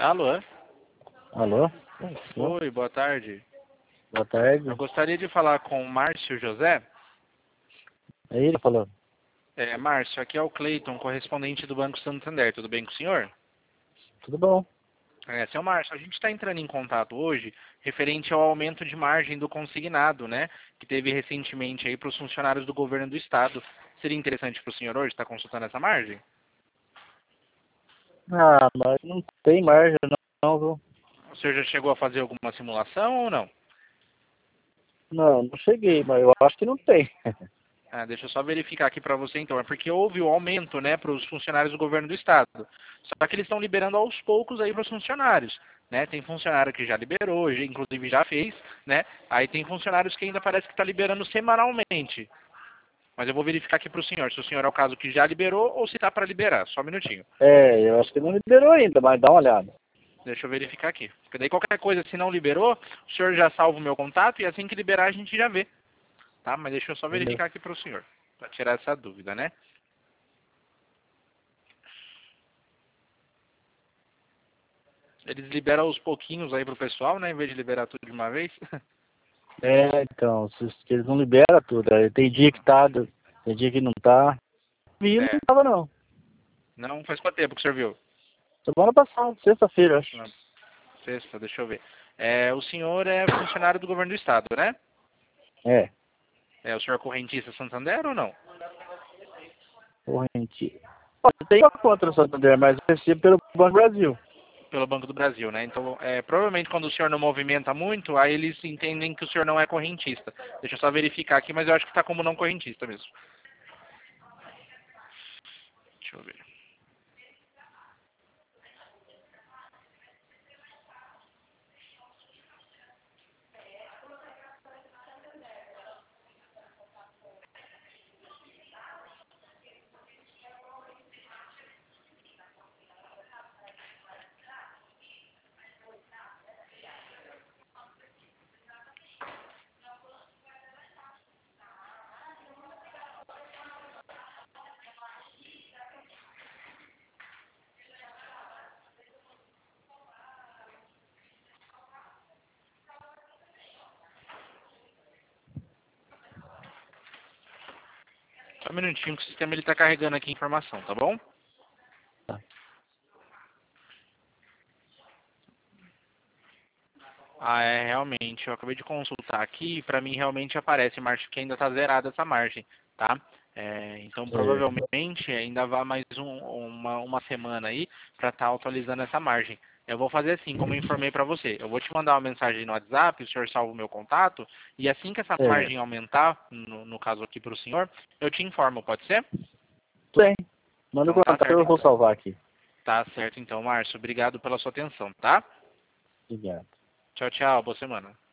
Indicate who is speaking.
Speaker 1: Alô?
Speaker 2: Alô?
Speaker 1: Oi, boa tarde.
Speaker 2: Boa tarde.
Speaker 1: Eu gostaria de falar com o Márcio José.
Speaker 2: É ele falando.
Speaker 1: Márcio, aqui é o Cleiton, correspondente do Banco Santander. Tudo bem com o senhor?
Speaker 2: Tudo bom?
Speaker 1: Seu Márcio, a gente está entrando em contato hoje referente ao aumento de margem do consignado, né? Que teve recentemente aí para os funcionários do governo do estado. Seria interessante para o senhor hoje estar consultando essa margem?
Speaker 2: Ah, mas não tem margem não, viu?
Speaker 1: O senhor já chegou a fazer alguma simulação ou não?
Speaker 2: Não cheguei, mas eu acho que não tem.
Speaker 1: Deixa eu só verificar aqui para você então. É porque houve o aumento, né, para os funcionários do governo do estado. Só que eles estão liberando aos poucos aí para os funcionários, né? Tem funcionário que já liberou, inclusive já fez, né? Aí tem funcionários que ainda parece que está liberando semanalmente. Mas eu vou verificar aqui para o senhor, se o senhor é o caso que já liberou ou se está para liberar. Só um minutinho.
Speaker 2: Eu acho que não liberou ainda, mas dá uma olhada.
Speaker 1: Deixa eu verificar aqui. Porque daí qualquer coisa, se não liberou, o senhor já salva o meu contato e assim que liberar a gente já vê. Tá? Mas deixa eu só
Speaker 2: Beleza.
Speaker 1: verificar aqui para o senhor, para tirar essa dúvida, né? Eles liberam aos pouquinhos aí pro pessoal, né? Em vez de liberar tudo de uma vez.
Speaker 2: Então, se eles não liberam tudo. Aí tem dia que tá, tem dia que não tá. E não
Speaker 1: É.
Speaker 2: tava não.
Speaker 1: Não, faz quanto tempo que o senhor viu?
Speaker 2: Semana passada, sexta-feira, acho.
Speaker 1: Na sexta, deixa eu ver. O senhor é funcionário do governo do estado, né?
Speaker 2: É,
Speaker 1: O senhor é correntista Santander ou não?
Speaker 2: corrente. Olha, tem uma conta no Santander, mas eu recebo pelo Banco do Brasil.
Speaker 1: Pelo Banco do Brasil, né? Então, provavelmente quando o senhor não movimenta muito, aí eles entendem que o senhor não é correntista. Deixa eu só verificar aqui, mas eu acho que tá como não correntista mesmo. Deixa eu ver. Só um minutinho que o sistema ele tá carregando aqui a informação, tá bom?
Speaker 2: Tá.
Speaker 1: Realmente, eu acabei de consultar aqui e para mim realmente aparece, Márcio, que ainda está zerada essa margem, tá? Então
Speaker 2: Certo.
Speaker 1: provavelmente ainda vai mais uma semana aí para estar atualizando essa margem. Eu vou fazer assim, como eu informei para você, eu vou te mandar uma mensagem no WhatsApp, o senhor salva o meu contato, e assim que essa
Speaker 2: Certo.
Speaker 1: margem aumentar, no caso aqui para o senhor, eu te informo, pode ser?
Speaker 2: Tudo bem. Manda o
Speaker 1: Então tá
Speaker 2: contato,
Speaker 1: certo
Speaker 2: eu vou
Speaker 1: então.
Speaker 2: salvar aqui.
Speaker 1: Tá certo então, Márcio. Obrigado pela sua atenção, tá?
Speaker 2: Obrigado.
Speaker 1: Tchau, tchau. Boa semana.